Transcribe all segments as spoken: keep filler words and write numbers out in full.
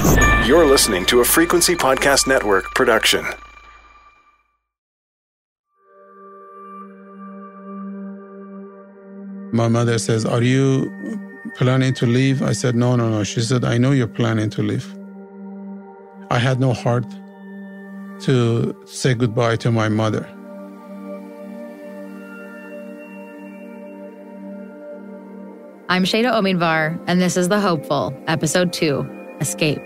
You're listening to a Frequency Podcast Network production. My mother says, "Are you planning to leave?" I said, no, no, no. She said, "I know you're planning to leave." I had no heart to say goodbye to my mother. I'm Shayda Omidvar, and this is The Hopeful, Episode two, Escape.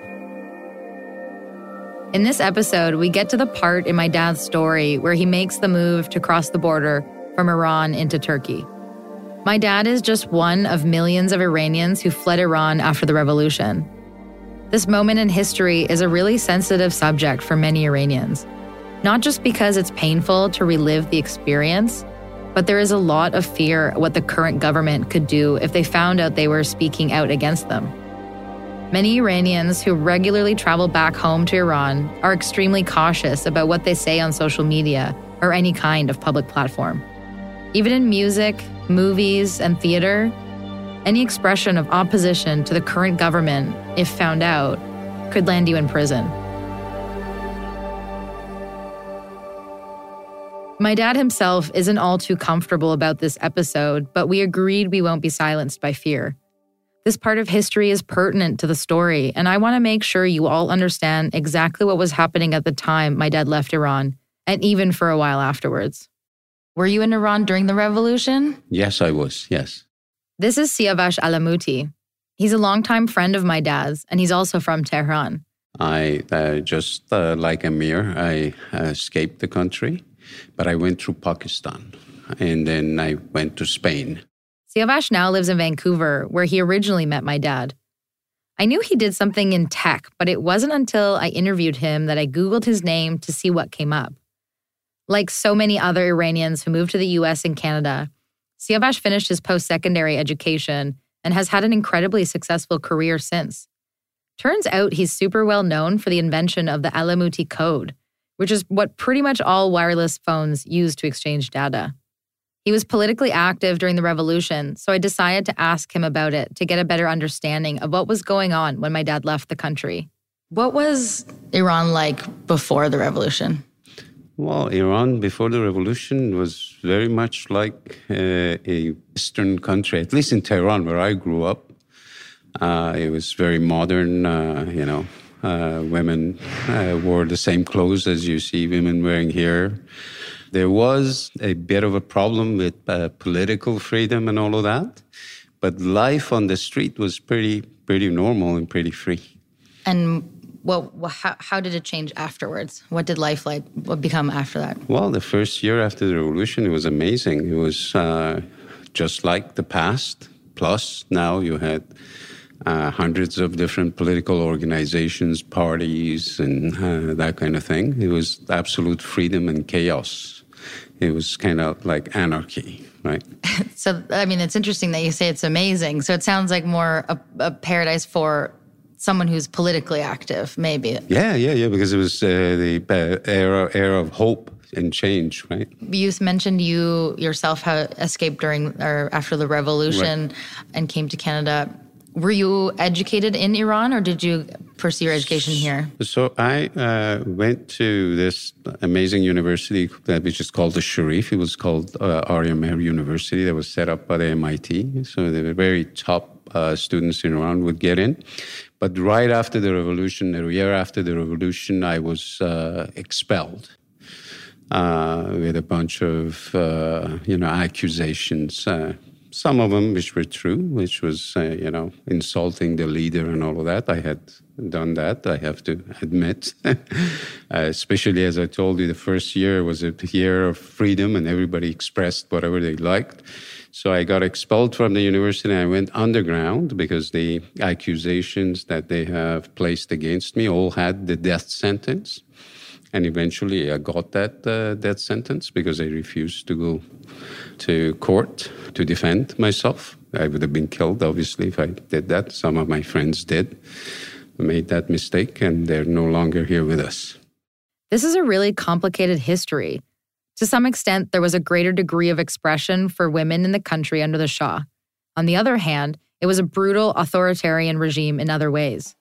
In this episode, we get to the part in my dad's story where he makes the move to cross the border from Iran into Turkey. My dad is just one of millions of Iranians who fled Iran after the revolution. This moment in history is a really sensitive subject for many Iranians, not just because it's painful to relive the experience, but there is a lot of fear what the current government could do if they found out they were speaking out against them. Many Iranians who regularly travel back home to Iran are extremely cautious about what they say on social media or any kind of public platform. Even in music, movies, and theater, any expression of opposition to the current government, if found out, could land you in prison. My dad himself isn't all too comfortable about this episode, but we agreed we won't be silenced by fear. This part of history is pertinent to the story, and I want to make sure you all understand exactly what was happening at the time my dad left Iran, and even for a while afterwards. Were you in Iran during the revolution? Yes, I was, yes. This is Siavash Alamuti. He's a longtime friend of my dad's, and he's also from Tehran. I, uh, just uh, like Amir, I uh, escaped the country, but I went through Pakistan, and then I went to Spain. Siavash now lives in Vancouver, where he originally met my dad. I knew he did something in tech, but it wasn't until I interviewed him that I Googled his name to see what came up. Like so many other Iranians who moved to the U S and Canada, Siavash finished his post-secondary education and has had an incredibly successful career since. Turns out he's super well known for the invention of the Alamuti code, which is what pretty much all wireless phones use to exchange data. He was politically active during the revolution, so I decided to ask him about it to get a better understanding of what was going on when my dad left the country. What was Iran like before the revolution? Well, Iran before the revolution was very much like uh, a Western country, at least in Tehran, where I grew up. Uh, it was very modern, uh, you know. Uh, women uh, wore the same clothes as you see women wearing here. There was a bit of a problem with uh, political freedom and all of that, but life on the street was pretty, pretty normal and pretty free. And Well, how, how did it change afterwards? What did life like what become after that? Well, the first year after the revolution, it was amazing. It was uh, just like the past. Plus, now you had uh, hundreds of different political organizations, parties, and uh, that kind of thing. It was absolute freedom and chaos. It was kind of like anarchy, right? So, I mean, it's interesting that you say it's amazing. So it sounds like more a, a paradise for someone who's politically active, maybe. Yeah, yeah, yeah, because it was uh, the uh, era era of hope and change, right? You mentioned you yourself have escaped during or after the revolution, right, and came to Canada. Were you educated in Iran, or did you pursue your education here? So I uh, went to this amazing university that which is called the Sharif. It was called uh, Arya Mehr University. That was set up by the M I T. So the very top uh, students in Iran would get in. But right after the revolution, a year after the revolution, I was uh, expelled uh, with a bunch of, uh, you know, accusations. Uh, some of them which were true, which was, uh, you know, insulting the leader and all of that. I had done that, I have to admit. uh, especially, as I told you, the first year was a year of freedom and everybody expressed whatever they liked. So I got expelled from the university and I went underground because the accusations that they have placed against me all had the death sentence. And eventually I got that uh, death sentence because I refused to go to court to defend myself. I would have been killed, obviously, if I did that. Some of my friends did, made that mistake, and they're no longer here with us. This is a really complicated history. To some extent, there was a greater degree of expression for women in the country under the Shah. On the other hand, it was a brutal, authoritarian regime in other ways.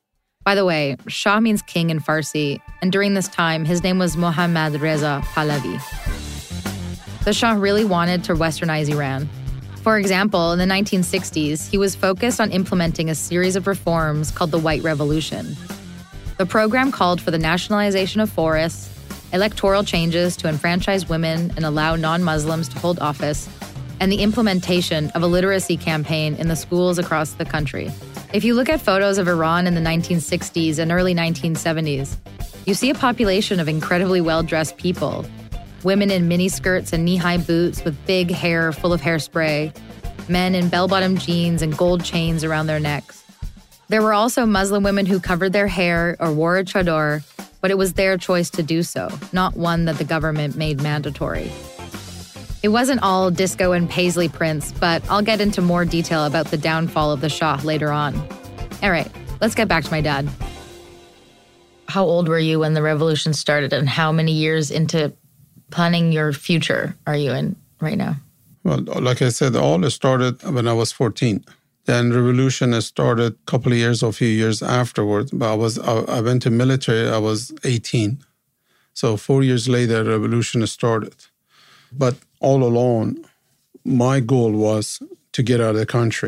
By the way, Shah means king in Farsi, and during this time, his name was Mohammad Reza Pahlavi. The Shah really wanted to westernize Iran. For example, in the nineteen sixties, he was focused on implementing a series of reforms called the White Revolution. The program called for the nationalization of forests, electoral changes to enfranchise women and allow non-Muslims to hold office, and the implementation of a literacy campaign in the schools across the country. If you look at photos of Iran in the nineteen sixties and early nineteen seventies, you see a population of incredibly well-dressed people. Women in miniskirts and knee-high boots with big hair full of hairspray, men in bell-bottom jeans and gold chains around their necks. There were also Muslim women who covered their hair or wore a chador, but it was their choice to do so, not one that the government made mandatory. It wasn't all disco and paisley prints, but I'll get into more detail about the downfall of the Shah later on. All right, let's get back to my dad. How old were you when the revolution started, and how many years into planning your future are you in right now? Well, like I said, all started when I was fourteen. Then revolution started a couple of years or a few years afterwards. But I was I, I went to military, I was eighteen. So four years later, revolution started. But all along, my goal was to get out of the country.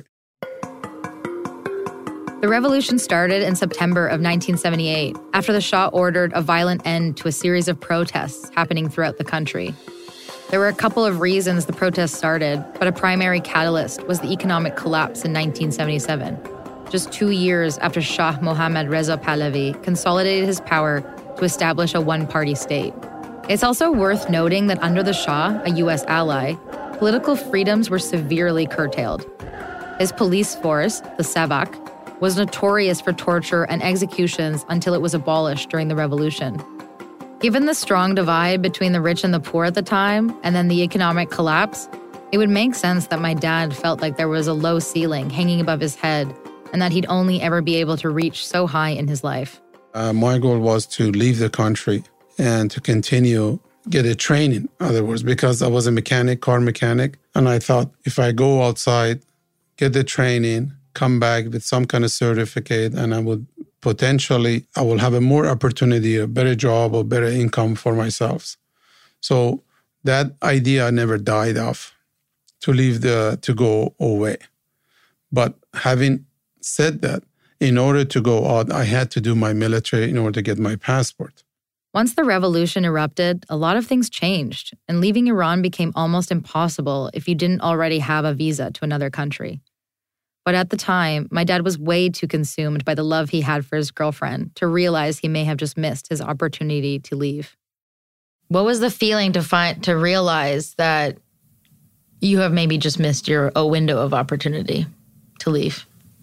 The revolution started in September of nineteen seventy-eight, after the Shah ordered a violent end to a series of protests happening throughout the country. There were a couple of reasons the protests started, but a primary catalyst was the economic collapse in nineteen seventy-seven, just two years after Shah Mohammad Reza Pahlavi consolidated his power to establish a one-party state. It's also worth noting that under the Shah, a U S ally, political freedoms were severely curtailed. His police force, the Savak, was notorious for torture and executions until it was abolished during the revolution. Given the strong divide between the rich and the poor at the time, and then the economic collapse, it would make sense that my dad felt like there was a low ceiling hanging above his head and that he'd only ever be able to reach so high in his life. Uh, my goal was to leave the country and to continue, get a training, in other words, because I was a mechanic, car mechanic, and I thought if I go outside, get the training, come back with some kind of certificate, and I would potentially, I will have a more opportunity, a better job, or better income for myself. So that idea never died off, to leave the, to go away. But having said that, in order to go out, I had to do my military in order to get my passport. Once the revolution erupted, a lot of things changed, and leaving Iran became almost impossible if you didn't already have a visa to another country. But at the time, my dad was way too consumed by the love he had for his girlfriend to realize he may have just missed his opportunity to leave. What was the feeling to find to realize that you have maybe just missed your a window of opportunity to leave?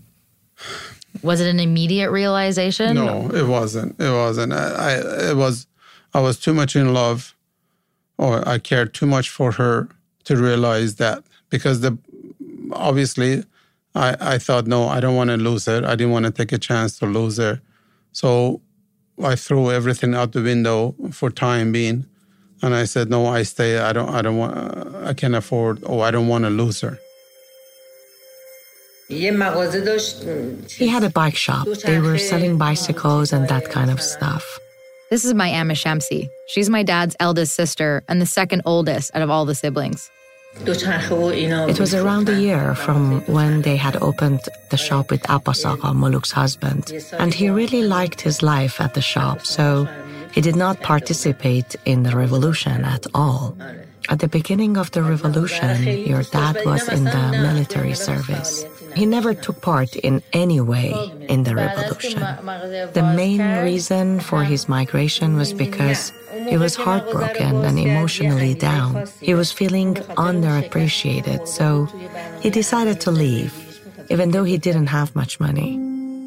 Was it an immediate realization? No, it wasn't. It wasn't. I, I it was I was too much in love, or I cared too much for her to realize that, because the obviously I, I thought, no, I don't want to lose her. I didn't want to take a chance to lose her. So I threw everything out the window for time being. And I said, no, I stay. I don't, I don't want, uh, I can't afford, oh, I don't want to lose her. He had a bike shop. They were selling bicycles and that kind of stuff. This is my Amma Shamsi. She's my dad's eldest sister and the second oldest out of all the siblings. It was around a year from when they had opened the shop with Abbas Agha, Muluk's husband, and he really liked his life at the shop, so he did not participate in the revolution at all. At the beginning of the revolution, your dad was in the military service. He never took part in any way in the revolution. The main reason for his migration was because he was heartbroken and emotionally down. He was feeling underappreciated, so he decided to leave, even though he didn't have much money.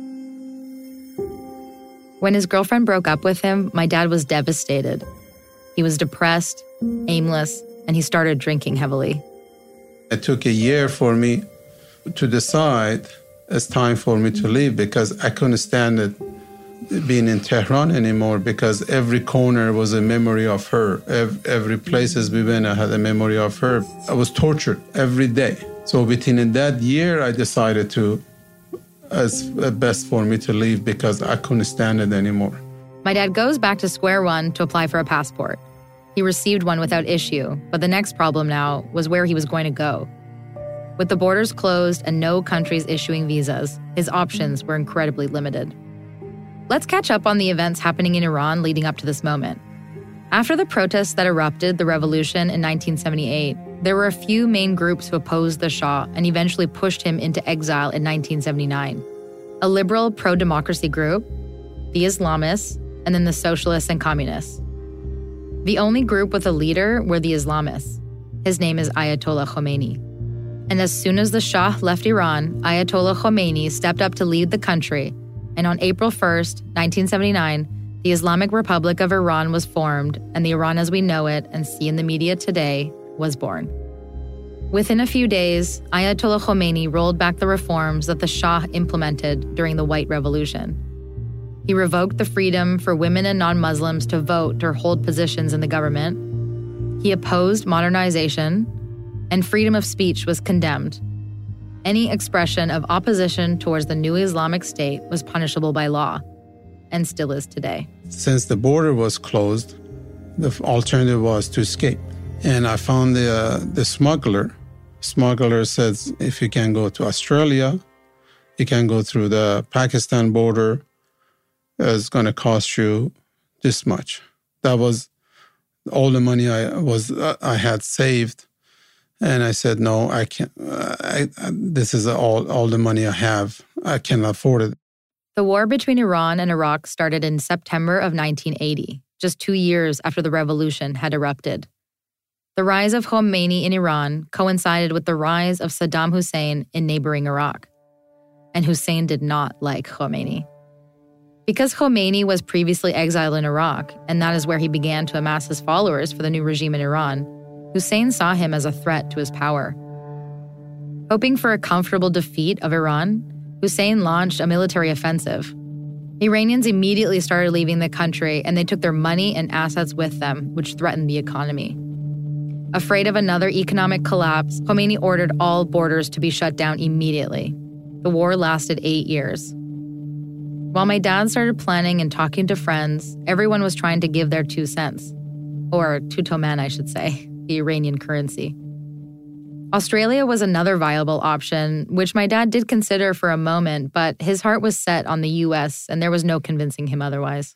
When his girlfriend broke up with him, my dad was devastated. He was depressed, aimless, and he started drinking heavily. It took a year for me to decide it's time for me to leave, because I couldn't stand it being in Tehran anymore, because every corner was a memory of her. Every, every places we went, I had a memory of her. I was tortured every day. So within that year, I decided to it's best for me to leave because I couldn't stand it anymore. My dad goes back to square one to apply for a passport. He received one without issue, but the next problem now was where he was going to go. With the borders closed and no countries issuing visas, his options were incredibly limited. Let's catch up on the events happening in Iran leading up to this moment. After the protests that erupted the revolution in nineteen seventy-eight, there were a few main groups who opposed the Shah and eventually pushed him into exile in nineteen seventy-nine. A liberal pro-democracy group, the Islamists, and then the socialists and communists. The only group with a leader were the Islamists. His name is Ayatollah Khomeini. And as soon as the Shah left Iran, Ayatollah Khomeini stepped up to lead the country, and on April first, nineteen seventy-nine, the Islamic Republic of Iran was formed, and the Iran as we know it and see in the media today was born. Within a few days, Ayatollah Khomeini rolled back the reforms that the Shah implemented during the White Revolution. He revoked the freedom for women and non-Muslims to vote or hold positions in the government. He opposed modernization, and freedom of speech was condemned. Any expression of opposition towards the new Islamic State was punishable by law, and still is today. Since the border was closed, the alternative was to escape. And I found the uh, the smuggler. Smuggler says, if you can go to Australia, you can go through the Pakistan border, it's going to cost you this much. That was all the money I was uh, I had saved. And I said, no, I can't. Uh, I, I, this is all, all the money I have. I cannot afford it. The war between Iran and Iraq started in September of nineteen eighty, just two years after the revolution had erupted. The rise of Khomeini in Iran coincided with the rise of Saddam Hussein in neighboring Iraq. And Hussein did not like Khomeini. Because Khomeini was previously exiled in Iraq, and that is where he began to amass his followers for the new regime in Iran, Hussein saw him as a threat to his power. Hoping for a comfortable defeat of Iran, Hussein launched a military offensive. Iranians immediately started leaving the country, and they took their money and assets with them, which threatened the economy. Afraid of another economic collapse, Khomeini ordered all borders to be shut down immediately. The war lasted eight years. While my dad started planning and talking to friends, everyone was trying to give their two cents. Or two toman, I should say, the Iranian currency. Australia was another viable option, which my dad did consider for a moment, but his heart was set on the U S, and there was no convincing him otherwise.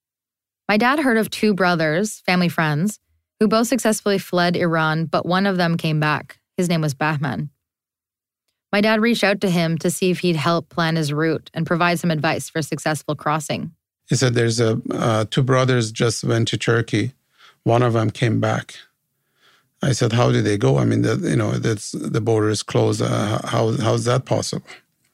My dad heard of two brothers, family friends, who both successfully fled Iran, but one of them came back. His name was Bahman. My dad reached out to him to see if he'd help plan his route and provide some advice for a successful crossing. He said there's a uh, two brothers just went to Turkey. One of them came back. I said, how did they go? I mean, the, you know, that's, the border is closed. Uh, how how is that possible?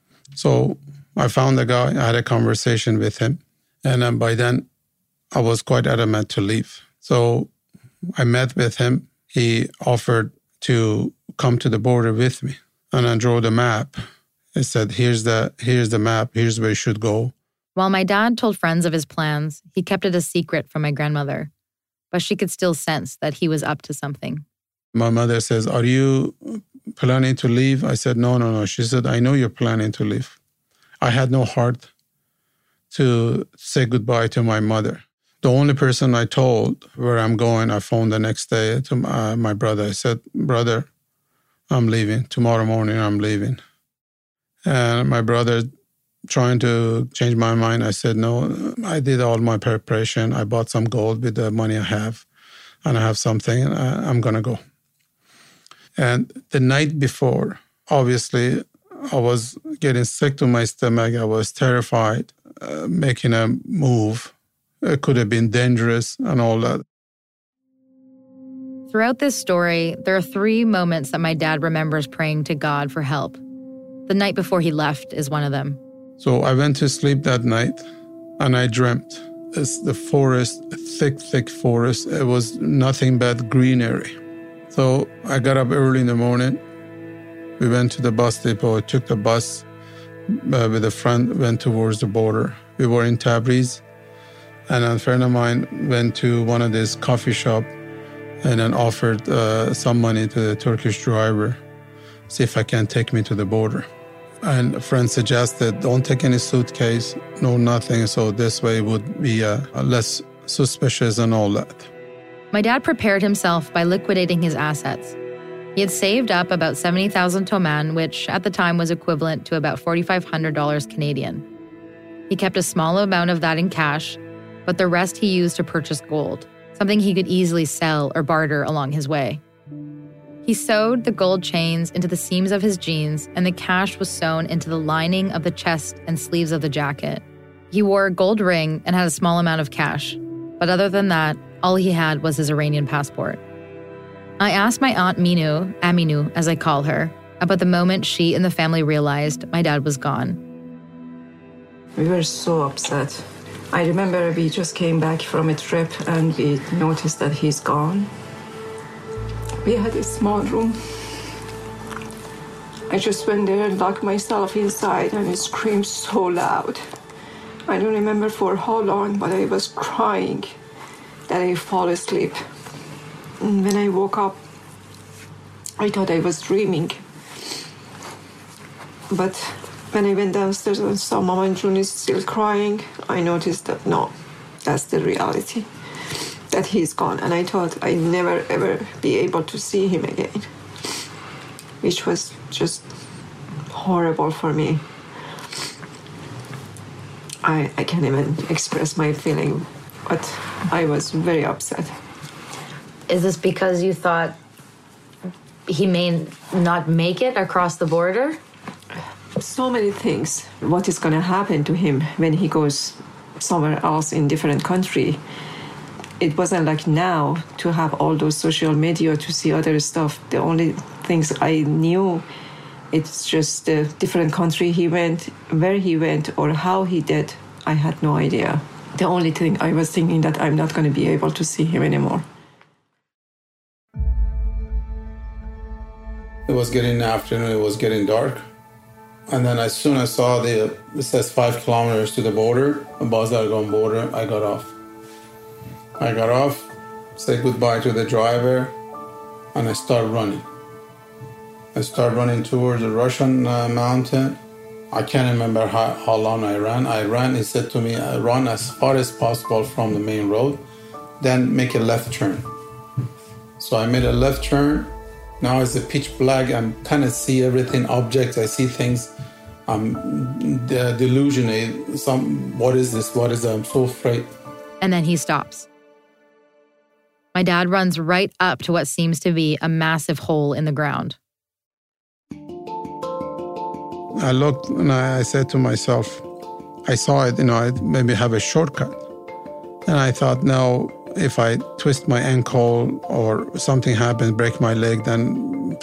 So I found the guy. I had a conversation with him. And um, by then, I was quite adamant to leave. So I met with him. He offered to come to the border with me. And I drew the map. He said, here's the, here's the map. Here's where you should go. While my dad told friends of his plans, he kept it a secret from my grandmother. But she could still sense that he was up to something. My mother says, are you planning to leave? I said, no, no, no. She said, I know you're planning to leave. I had no heart to say goodbye to my mother. The only person I told where I'm going, I phoned the next day to my, my brother. I said, brother, I'm leaving. Tomorrow morning, I'm leaving. And my brother trying to change my mind. I said, no, I did all my preparation. I bought some gold with the money I have, and I have something, and I, I'm going to go. And the night before, obviously, I was getting sick to my stomach. I was terrified, uh, making a move. It could have been dangerous and all that. Throughout this story, there are three moments that my dad remembers praying to God for help. The night before he left is one of them. So I went to sleep that night, and I dreamt. It's the forest, thick, thick forest. It was nothing but greenery. So I got up early in the morning. We went to the bus depot. I took the bus uh, with a friend, went towards the border. We were in Tabriz, and a friend of mine went to one of these coffee shop and then offered uh, some money to the Turkish driver, see if I can take me to the border. And a friend suggested, don't take any suitcase, no nothing. So this way would be uh, less suspicious and all that. My dad prepared himself by liquidating his assets. He had saved up about seventy thousand toman, which at the time was equivalent to about four thousand five hundred dollars Canadian. He kept a small amount of that in cash, but the rest he used to purchase gold, something he could easily sell or barter along his way. He sewed the gold chains into the seams of his jeans, and the cash was sewn into the lining of the chest and sleeves of the jacket. He wore a gold ring and had a small amount of cash, but other than that, all he had was his Iranian passport. I asked my aunt Minu, Aminu as I call her, about the moment she and the family realized my dad was gone. We were so upset. I remember we just came back from a trip and we noticed that he's gone. We had a small room. I just went there and locked myself inside and I screamed so loud. I don't remember for how long, but I was crying that I fall asleep. And when I woke up, I thought I was dreaming. But when I went downstairs and saw Mama and June is still crying, I noticed that no, that's the reality, that he's gone. And I thought I'd never, ever be able to see him again, which was just horrible for me. I, I can't even express my feeling, but I was very upset. Is this because you thought he may not make it across the border? So many things. What is going to happen to him when he goes somewhere else in different country? It wasn't like now to have all those social media to see other stuff. The only things I knew, it's just a different country he went, where he went, or how he did. I had no idea. The only thing I was thinking that I'm not going to be able to see him anymore. It was getting afternoon, it was getting dark. And then as soon as I saw the, it says five kilometers to the border, Bazargan border, I got off. I got off, said goodbye to the driver, and I started running. I started running towards the Russian uh, mountain. I can't remember how, how long I ran. I ran, he said to me, I run as far as possible from the main road, then make a left turn. So I made a left turn. Now it's a pitch black. I kind of see everything, objects. I see things. I'm de- delusional. Some, what is this? What is that? I'm so afraid. And then he stops. My dad runs right up to what seems to be a massive hole in the ground. I looked and I said to myself, I saw it, you know, I'd maybe have a shortcut. And I thought, no, if I twist my ankle or something happens, break my leg, then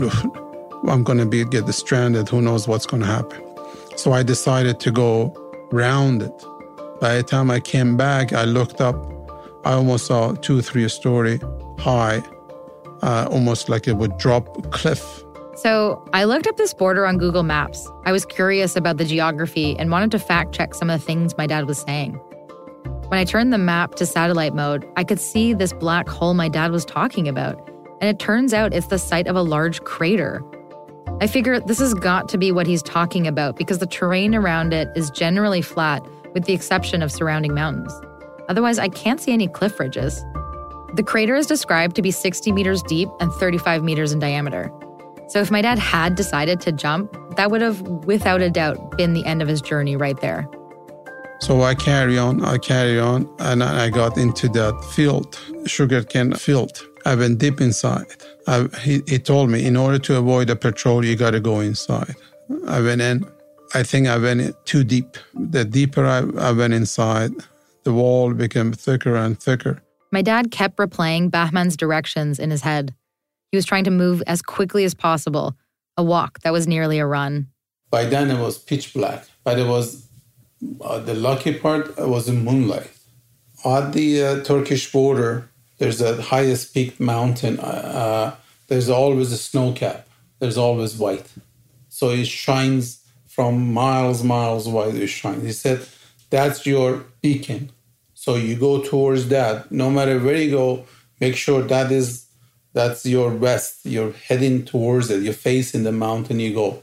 I'm going to be get stranded. Who knows what's going to happen? So I decided to go round it. By the time I came back, I looked up. I almost saw two, three story high, uh, almost like it would drop a cliff. So I looked up this border on Google Maps. I was curious about the geography and wanted to fact check some of the things my dad was saying. When I turned the map to satellite mode, I could see this black hole my dad was talking about. And it turns out it's the site of a large crater. I figure this has got to be what he's talking about because the terrain around it is generally flat with the exception of surrounding mountains. Otherwise, I can't see any cliff ridges. The crater is described to be sixty meters deep and thirty-five meters in diameter. So if my dad had decided to jump, that would have, without a doubt, been the end of his journey right there. So I carry on, I carry on, and I got into that field, sugarcane field. I went deep inside. I, he, he told me, in order to avoid the patrol, you got to go inside. I went in. I think I went in too deep. The deeper I, I went inside, the wall became thicker and thicker. My dad kept replaying Bahman's directions in his head. He was trying to move as quickly as possible, a walk that was nearly a run. By then it was pitch black, but it was, uh, the lucky part was the moonlight. At the uh, Turkish border, there's the highest peak mountain. Uh, there's always a snow cap. There's always white. So it shines from miles, miles wide, it shines. He said, that's your beacon. So you go towards that. No matter where you go, make sure that is That's your west. You're heading towards it. You're facing the mountain you go.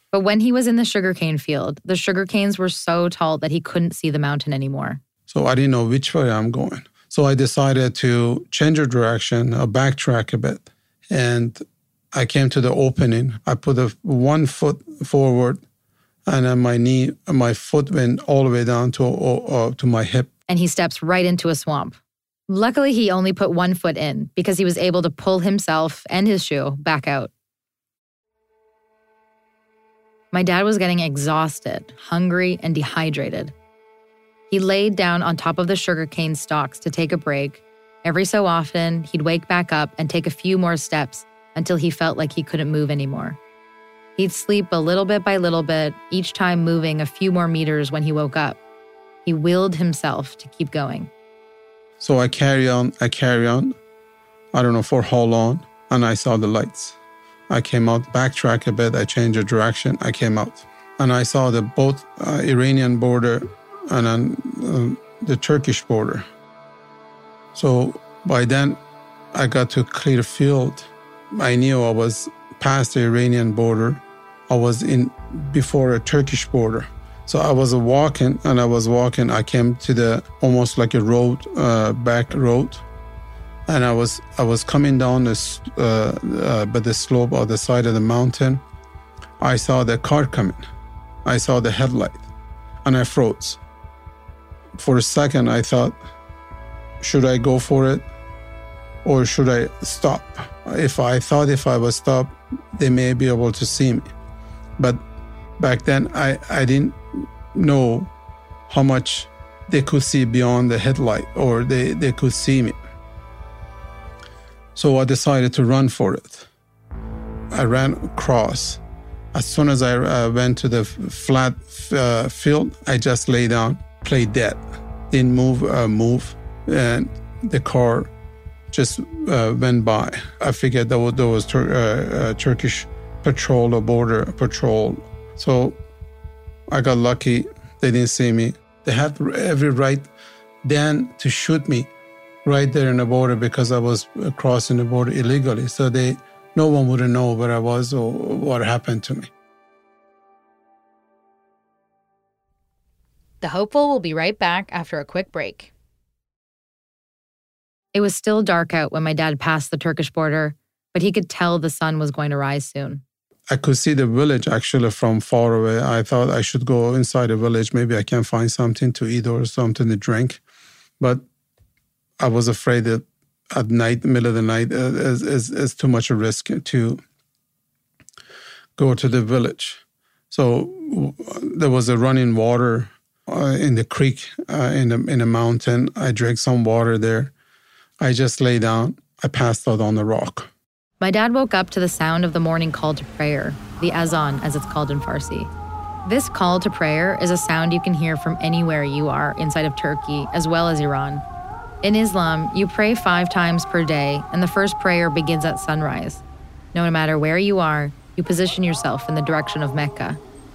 But when he was in the sugarcane field, the sugarcanes were so tall that he couldn't see the mountain anymore. So I didn't know which way I'm going. So I decided to change the direction, uh, backtrack a bit. And I came to the opening. I put a, one foot forward, and then my knee, my foot went all the way down to uh, to my hip. And he steps right into a swamp. Luckily, he only put one foot in because he was able to pull himself and his shoe back out. My dad was getting exhausted, hungry, and dehydrated. He laid down on top of the sugarcane stalks to take a break. Every so often, he'd wake back up and take a few more steps until he felt like he couldn't move anymore. He'd sleep a little bit by little bit, each time moving a few more meters when he woke up. He willed himself to keep going. So I carry on, I carry on, I don't know for how long, and I saw the lights. I came out, backtrack a bit, I changed the direction, I came out. And I saw the both uh, Iranian border and then uh, the Turkish border. So by then, I got to a clear field. I knew I was past the Iranian border. I was in before a Turkish border. So I was walking, and I was walking. I came to the almost like a road, uh, back road. And I was I was coming down this, uh, uh, by the slope of the side of the mountain. I saw the car coming. I saw the headlight, and I froze. For a second, I thought, should I go for it, or should I stop? If I thought if I was stopped, they may be able to see me. But back then, I, I didn't know how much they could see beyond the headlight, or they, they could see me. So I decided to run for it. I ran across. As soon as I uh, went to the flat uh, field, I just lay down, played dead. Didn't move, uh, move, and the car just uh, went by. I figured there was, there was tur- uh, uh, Turkish patrol or border patrol. So I got lucky. They didn't see me. They had every right then to shoot me right there in the border because I was crossing the border illegally. So they, no one would know where I was or what happened to me. The Hopeful will be right back after a quick break. It was still dark out when my dad passed the Turkish border, but he could tell the sun was going to rise soon. I could see the village actually from far away. I thought I should go inside the village. Maybe I can find something to eat or something to drink. But I was afraid that at night, middle of the night, uh, is, is, is too much a risk to go to the village. So w- there was a running water uh, in the creek, uh, in, the, in the mountain. I drank some water there. I just lay down. I passed out on the rock. My dad woke up to the sound of the morning call to prayer, the azan as it's called in Farsi. This call to prayer is a sound you can hear from anywhere you are inside of Turkey as well as Iran. In Islam, you pray five times per day, and the first prayer begins at sunrise. No matter where you are, you position yourself in the direction of Mecca.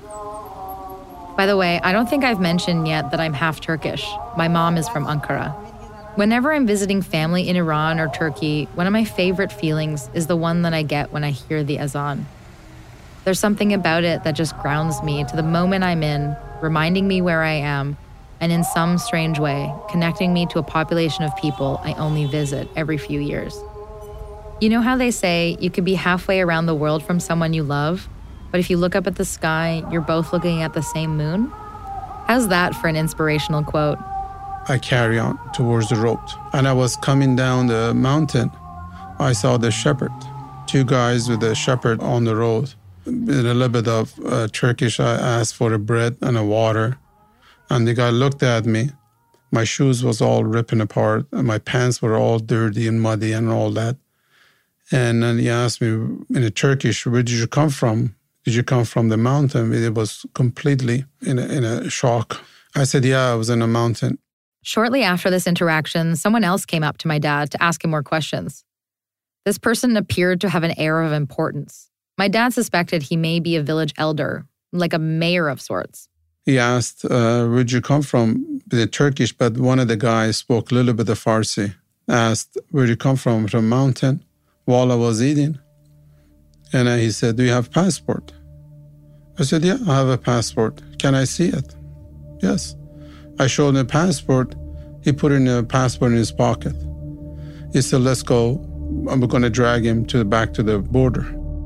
By the way, I don't think I've mentioned yet that I'm half Turkish. My mom is from Ankara. Whenever I'm visiting family in Iran or Turkey, one of my favorite feelings is the one that I get when I hear the azan. There's something about it that just grounds me to the moment I'm in, reminding me where I am, and in some strange way, connecting me to a population of people I only visit every few years. You know how they say you could be halfway around the world from someone you love, but if you look up at the sky, you're both looking at the same moon? How's that for an inspirational quote? I carry on towards the road. And I was coming down the mountain. I saw the shepherd, two guys with a shepherd on the road. In a little bit of uh, Turkish, I asked for a bread and a water. And the guy looked at me. My shoes was all ripping apart. And my pants were all dirty and muddy and all that. And then he asked me in a Turkish, where did you come from? Did you come from the mountain? It was completely in a, in a shock. I said, yeah, I was in a mountain. Shortly after this interaction, someone else came up to my dad to ask him more questions. This person appeared to have an air of importance. My dad suspected he may be a village elder, like a mayor of sorts. He asked, uh, where'd you come from? The Turkish, but one of the guys spoke a little bit of Farsi. Asked, where'd you come from? From a mountain, while I was eating. And uh, he said, do you have passport? I said, yeah, I have a passport. Can I see it? Yes. I showed him the passport. He put in a passport in his pocket. He said, let's go. I'm going to drag him to back to the border.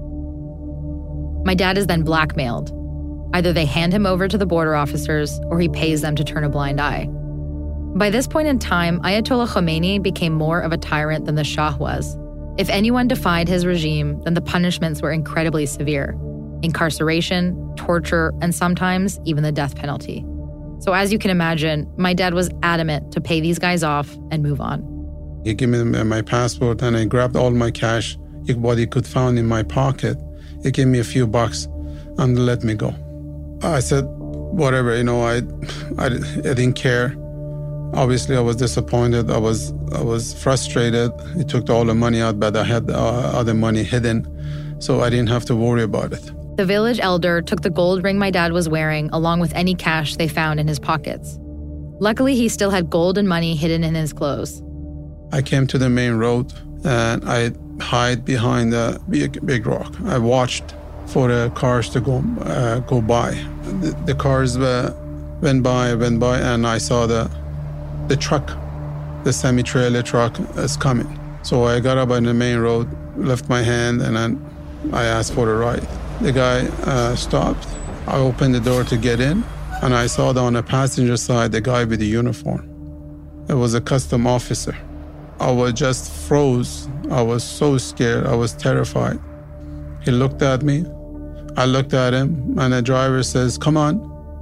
My dad is then blackmailed. Either they hand him over to the border officers or he pays them to turn a blind eye. By this point in time, Ayatollah Khomeini became more of a tyrant than the Shah was. If anyone defied his regime, then the punishments were incredibly severe. Incarceration, torture, and sometimes even the death penalty. So as you can imagine, my dad was adamant to pay these guys off and move on. He gave me my passport and I grabbed all my cash, what he could find in my pocket. He gave me a few bucks and let me go. I said, whatever, you know, I, I, I didn't care. Obviously, I was disappointed. I was I was frustrated. He took all the money out, but I had uh, other money hidden, so I didn't have to worry about it. The village elder took the gold ring my dad was wearing along with any cash they found in his pockets. Luckily, he still had gold and money hidden in his clothes. I came to the main road and I hid behind a big, big rock. I watched for the cars to go uh, go by. The, the cars uh, went by, went by, and I saw the the truck, the semi-trailer truck is coming. So I got up on the main road, left my hand, and then I asked for a ride. The guy uh, stopped. I opened the door to get in, and I saw that on the passenger side, the guy with the uniform. It was a custom officer. I was just froze. I was so scared. I was terrified. He looked at me. I looked at him, and the driver says, come on.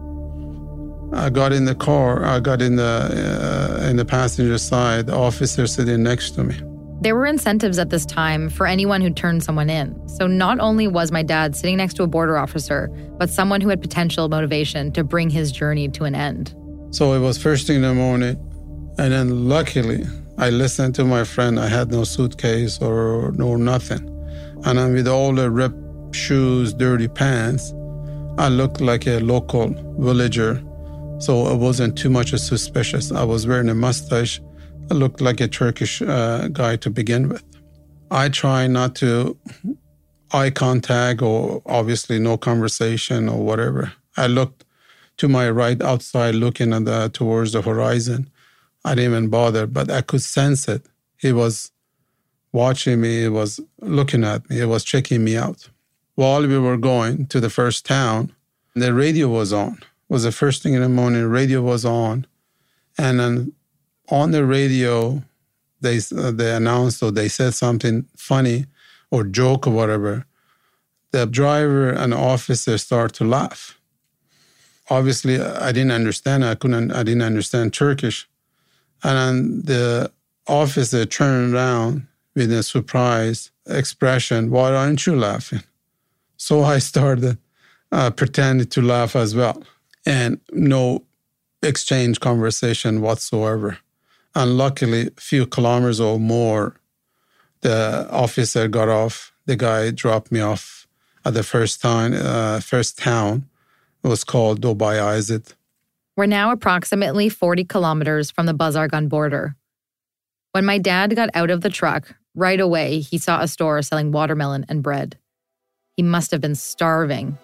I got in the car. I got in the uh, in the passenger side. The officer sitting next to me. There were incentives at this time for anyone who turned someone in. So not only was my dad sitting next to a border officer, but someone who had potential motivation to bring his journey to an end. So it was first thing in the morning. And then luckily, I listened to my friend. I had no suitcase or no nothing. And then with all the ripped shoes, dirty pants, I looked like a local villager. So it wasn't too much suspicious. I was wearing a mustache. I looked like a Turkish uh, guy to begin with. I try not to eye contact or obviously no conversation or whatever. I looked to my right outside looking at the, towards the horizon. I didn't even bother, but I could sense it. He was watching me. He was looking at me. He was checking me out. While we were going to the first town, the radio was on. It was the first thing in the morning, the radio was on. And then on the radio, they uh, they announced or they said something funny or joke or whatever. The driver and the officer started to laugh. Obviously, I didn't understand. I couldn't. I didn't understand Turkish. And then the officer turned around with a surprised expression. Why aren't you laughing? So I started uh, pretending to laugh as well. And no exchange conversation whatsoever. And luckily, a few kilometers or more, the officer got off. The guy dropped me off at the first town. Uh, first town. It was called Dubai Izid. We're now approximately forty kilometers from the Bazargan border. When my dad got out of the truck, right away he saw a store selling watermelon and bread. He must have been starving.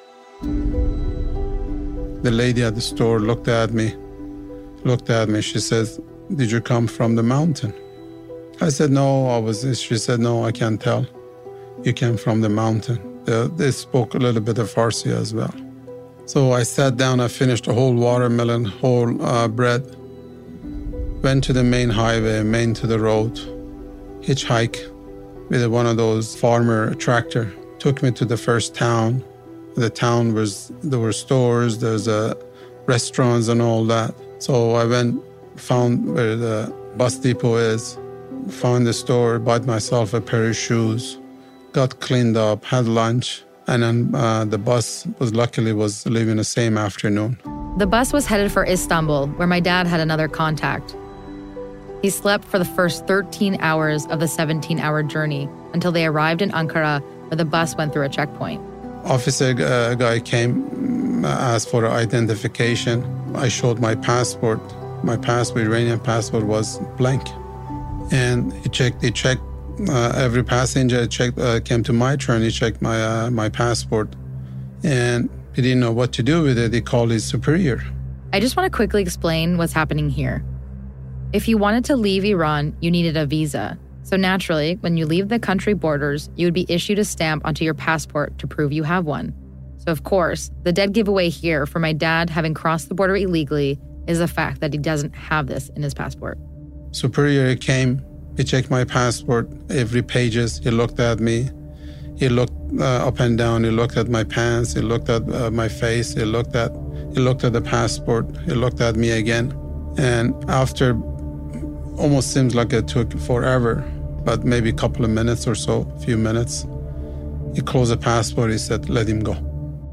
The lady at the store looked at me, looked at me. She says, did you come from the mountain? I said, no, I was this. She said, no, I can't tell. You came from the mountain. They, they spoke a little bit of Farsi as well. So I sat down, I finished a whole watermelon, whole uh, bread, went to the main highway, main to the road, hitchhike with one of those farmer tractor, took me to the first town. The town was, there were stores, there's uh, restaurants and all that. So I went, found where the bus depot is, found the store, bought myself a pair of shoes, got cleaned up, had lunch, and then uh, the bus was luckily was leaving the same afternoon. The bus was headed for Istanbul, where my dad had another contact. He slept for the first thirteen hours of the seventeen-hour journey until they arrived in Ankara, where the bus went through a checkpoint. Officer uh, guy came, asked for identification. I showed my passport. My passport, Iranian passport, was blank. And he checked, he checked uh, every passenger checked, uh, came to my turn, he checked my uh, my passport. And he didn't know what to do with it. He called his superior. I just want to quickly explain what's happening here. If you wanted to leave Iran, you needed a visa. So naturally, when you leave the country borders, you would be issued a stamp onto your passport to prove you have one. So of course, the dead giveaway here for my dad having crossed the border illegally is the fact that he doesn't have this in his passport. Superior came, he checked my passport, every pages, he looked at me. He looked uh, up and down, he looked at my pants, he looked at uh, my face, he looked at he looked at the passport, he looked at me again. And after, almost seems like it took forever, but maybe a couple of minutes or so, a few minutes, he closed the passport, he said, let him go.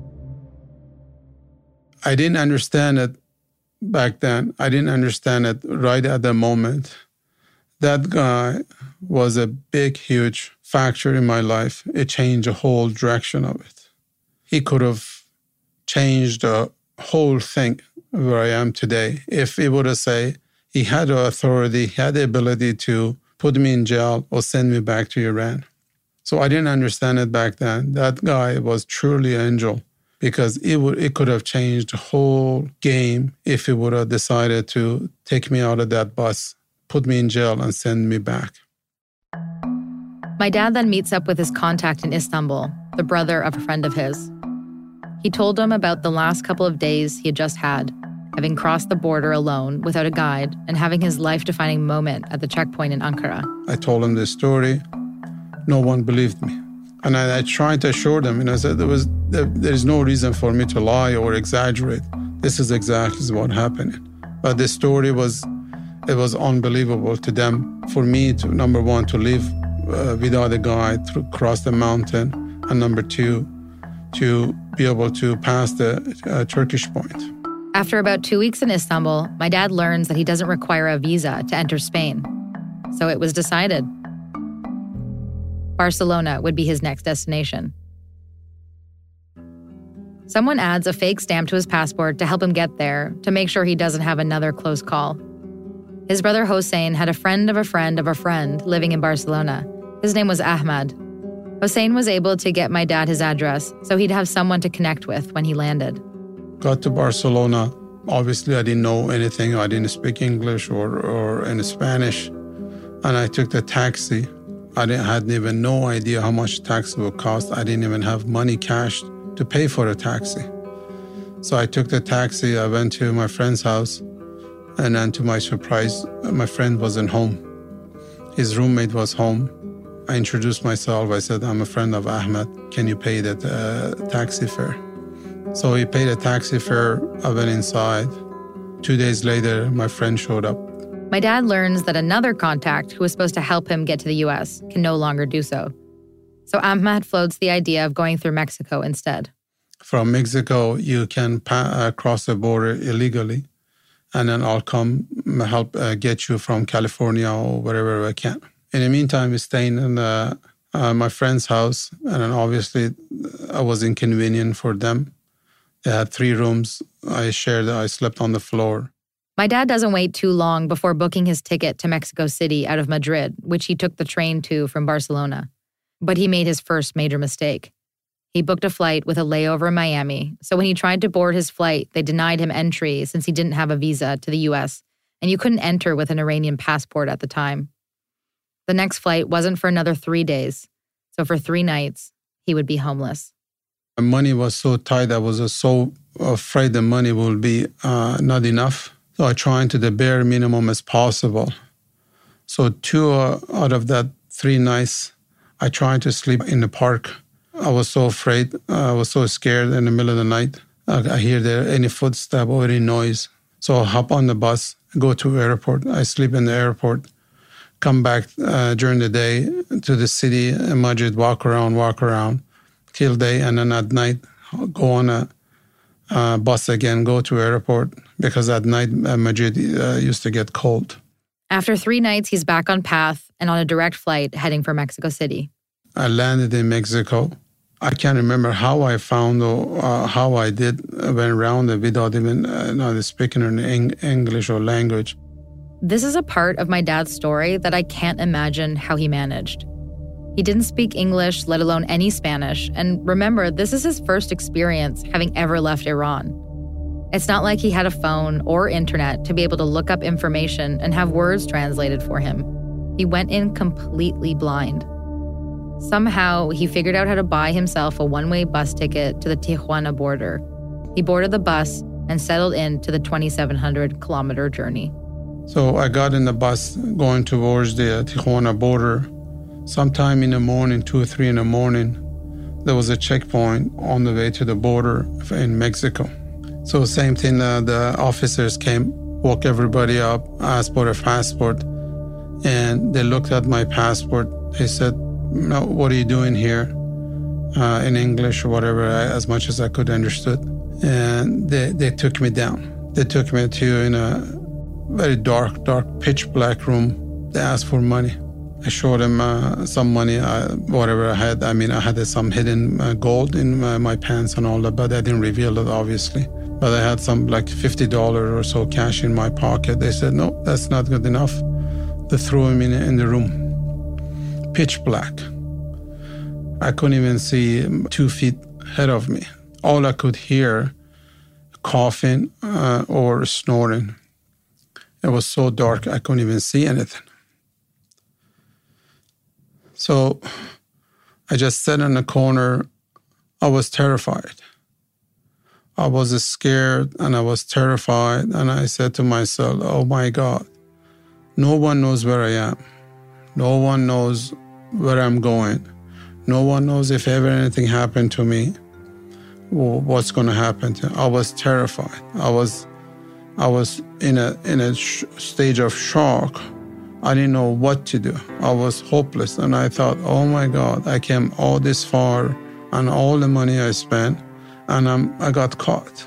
I didn't understand it back then. I didn't understand it right at the moment. That guy was a big, huge factor in my life. It changed the whole direction of it. He could have changed the whole thing where I am today. If he would have said he had the authority, he had the ability to put me in jail or send me back to Iran. So I didn't understand it back then. That guy was truly an angel because it would it could have changed the whole game if he would have decided to take me out of that bus, put me in jail and send me back. My dad then meets up with his contact in Istanbul, the brother of a friend of his. He told him about the last couple of days he had just had, having crossed the border alone without a guide and having his life-defining moment at the checkpoint in Ankara. I told him this story. No one believed me. And I, I tried to assure them, and I said there was there, there's no reason for me to lie or exaggerate. This is exactly what happened. But the story was, it was unbelievable to them. For me, to number one, to live uh, without a guide, to cross the mountain, and number two, to be able to pass the uh, Turkish point. After about two weeks in Istanbul, my dad learns that he doesn't require a visa to enter Spain. So it was decided. Barcelona would be his next destination. Someone adds a fake stamp to his passport to help him get there, to make sure he doesn't have another close call. His brother Hossein had a friend of a friend of a friend living in Barcelona. His name was Ahmad. Hossein was able to get my dad his address, so he'd have someone to connect with when he landed. Got to Barcelona. Obviously, I didn't know anything. I didn't speak English or, or any Spanish. And I took the taxi. I didn't, had even no idea how much taxi would cost. I didn't even have money cash to pay for a taxi. So I took the taxi. I went to my friend's house. And then to my surprise, my friend wasn't home. His roommate was home. I introduced myself. I said, I'm a friend of Ahmed. Can you pay that uh, taxi fare? So he paid a taxi fare. I went inside. Two days later, my friend showed up. My dad learns that another contact who was supposed to help him get to the U S can no longer do so. So Ahmad floats the idea of going through Mexico instead. From Mexico, you can pa- uh, cross the border illegally, and then I'll come help uh, get you from California or wherever I can. In the meantime, we're staying in uh, uh, my friend's house, and then obviously I was inconvenient for them. They had three rooms. I shared, I slept on the floor. My dad doesn't wait too long before booking his ticket to Mexico City out of Madrid, which he took the train to from Barcelona. But he made his first major mistake. He booked a flight with a layover in Miami, so when he tried to board his flight, they denied him entry since he didn't have a visa to the U S, and you couldn't enter with an Iranian passport at the time. The next flight wasn't for another three days, so for three nights, he would be homeless. My money was so tight, I was uh, so afraid the money will be uh, not enough. So I tried to the bare minimum as possible. So two uh, out of that three nights, I tried to sleep in the park. I was so afraid. Uh, I was so scared in the middle of the night. Uh, I hear there any footstep or any noise. So I hop on the bus, go to the airport. I sleep in the airport, come back uh, during the day to the city, Madrid, walk around, walk around, till day, and then at night, I'll go on a uh, bus again, go to airport, because at night, uh, Madrid uh, used to get cold. After three nights, he's back on path and on a direct flight heading for Mexico City. I landed in Mexico. I can't remember how I found or uh, how I did. I went around without even uh, not speaking in English or language. This is a part of my dad's story that I can't imagine how he managed. He didn't speak English, let alone any Spanish. And remember, this is his first experience having ever left Iran. It's not like he had a phone or internet to be able to look up information and have words translated for him. He went in completely blind. Somehow, he figured out how to buy himself a one-way bus ticket to the Tijuana border. He boarded the bus and settled into the twenty-seven hundred kilometer journey. So I got in the bus going towards the Tijuana border. Sometime in the morning, two or three in the morning, there was a checkpoint on the way to the border in Mexico. So same thing, uh, the officers came, woke everybody up, asked for a passport, and they looked at my passport. They said, "No, what are you doing here?" Uh, in English or whatever, I, as much as I could understood. And they, they took me down. They took me to in a very dark, dark, pitch black room. They asked for money. I showed them uh, some money, uh, whatever I had. I mean, I had uh, some hidden uh, gold in my, my pants and all that, but I didn't reveal it, obviously. But I had some like fifty dollars or so cash in my pocket. They said, "No, that's not good enough." They threw him in, in the room. Pitch black. I couldn't even see two feet ahead of me. All I could hear, coughing uh, or snoring. It was so dark, I couldn't even see anything. So I just sat in the corner. I was terrified. I was scared and I was terrified. And I said to myself, oh my God, no one knows where I am. No one knows where I'm going. No one knows if ever anything happened to me, what's going to happen to me. I was terrified. I was, I was in a in a sh- stage of shock. I didn't know what to do. I was hopeless. And I thought, oh my God, I came all this far and all the money I spent, and I'm, I got caught.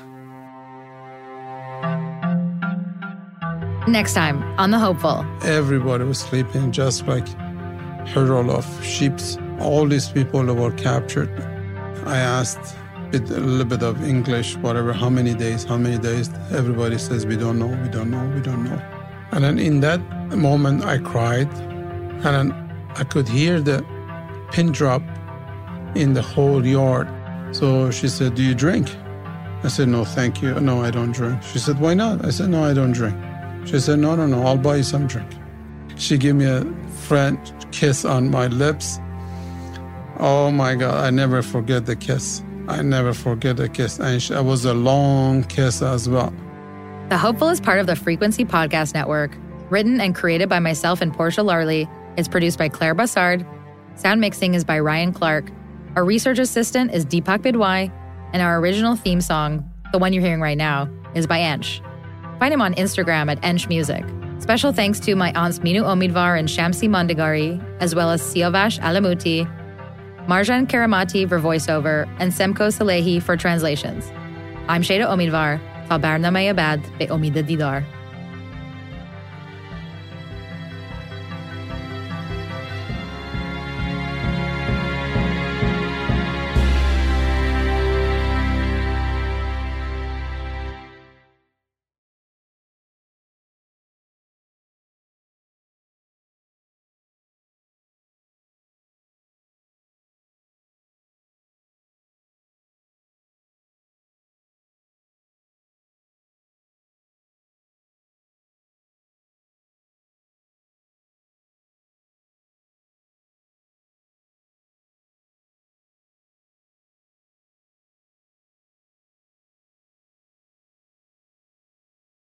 Next time on The Hopeful. Everybody was sleeping just like herd of sheep. All these people that were captured. I asked a little bit of English, whatever, how many days, how many days. Everybody says, we don't know, we don't know, we don't know. And then in that moment, I cried, and then I could hear the pin drop in the whole yard. So she said, do you drink? I said, no, thank you. No, I don't drink. She said, why not? I said, no, I don't drink. She said, no, no, no, I'll buy you some drink. She gave me a French kiss on my lips. Oh my God, I never forget the kiss. I never forget the kiss. And it was a long kiss as well. The Hopeful is part of the Frequency Podcast Network. Written and created by myself and Portia Larley. It's produced by Claire Bassard. Sound mixing is by Ryan Clark. Our research assistant is Deepak Bidwai. And our original theme song, the one you're hearing right now, is by Ensh. Find him on Instagram at Ensh Music. Special thanks to my aunts Minu Omidvar and Shamsi Mandagari, as well as Siavash Alamuti, Marjan Karamati for voiceover, and Semko Salehi for translations. I'm Shada Omidvar. Ta barnamaya bad be omida didar.